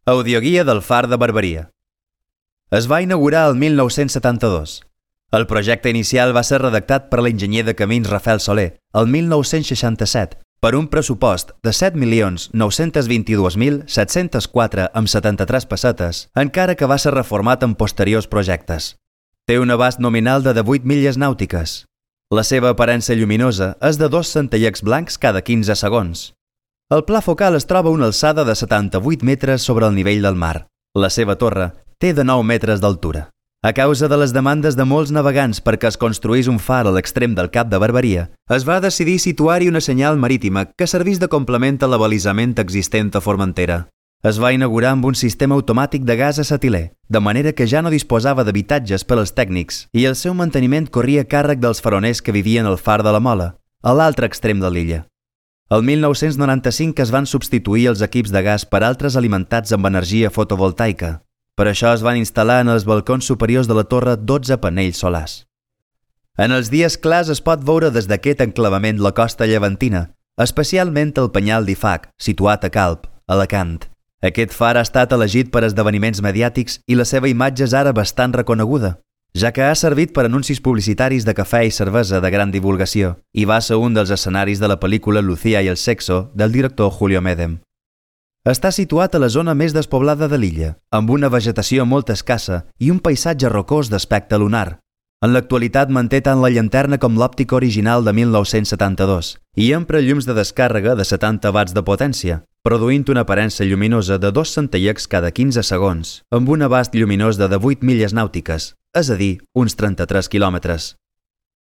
Audioguia del Far de Barberia. Es va inaugurar el 1972. El projecte inicial va ser redactat per l'enginyer de camins Rafael Soler el 1967 per un pressupost de 7.922.704,73 pessetes, encara que va ser reformat en posteriors projectes. Té un abast nominal de 18 milles nàutiques. La seva aparença lluminosa és de 2 centellets blancs cada 15 segons. El pla focal es troba a una alçada de 78 metres sobre el nivell del mar. La seva torre té de 9 metres d'altura. A causa de les demandes de molts navegants perquè es construís un far a l'extrem del Cap de Barberia, es va decidir situar-hi una senyal marítima que servís de complement a l'abalisament existent a Formentera. Es va inaugurar amb un sistema automàtic de gas acetilè, de manera que ja no disposava d'habitatges per als tècnics i el seu manteniment corria a càrrec dels faroners que vivien al far de la Mola, a l'altre extrem de l'illa. El 1995 es van substituir els equips de gas per altres alimentats amb energia fotovoltaica. Per això es van instal·lar en els balcons superiors de la torre 12 panells solars. En els dies clars es pot veure des d'aquest enclavament la costa llevantina, especialment el penyal d'Ifac, situat a Calp, Alacant. Aquest far ha estat elegit per esdeveniments mediàtics i la seva imatge és ara bastant reconeguda, ja que ha servit per anuncis publicitaris de cafè i cervesa de gran divulgació i va ser un dels escenaris de la pel·lícula Lucía y el sexo del director Julio Medem. Està situat a la zona més despoblada de l'illa, amb una vegetació molt escassa i un paisatge rocós d'aspecte lunar. En l'actualitat manté tant la llanterna com l'òptica original de 1972 i empra llums de descàrrega de 70 watts de potència, produint una aparença lluminosa de 2 centellets cada 15 segons, amb un abast lluminós de 18 milles nàutiques, és a dir, uns 33 quilòmetres.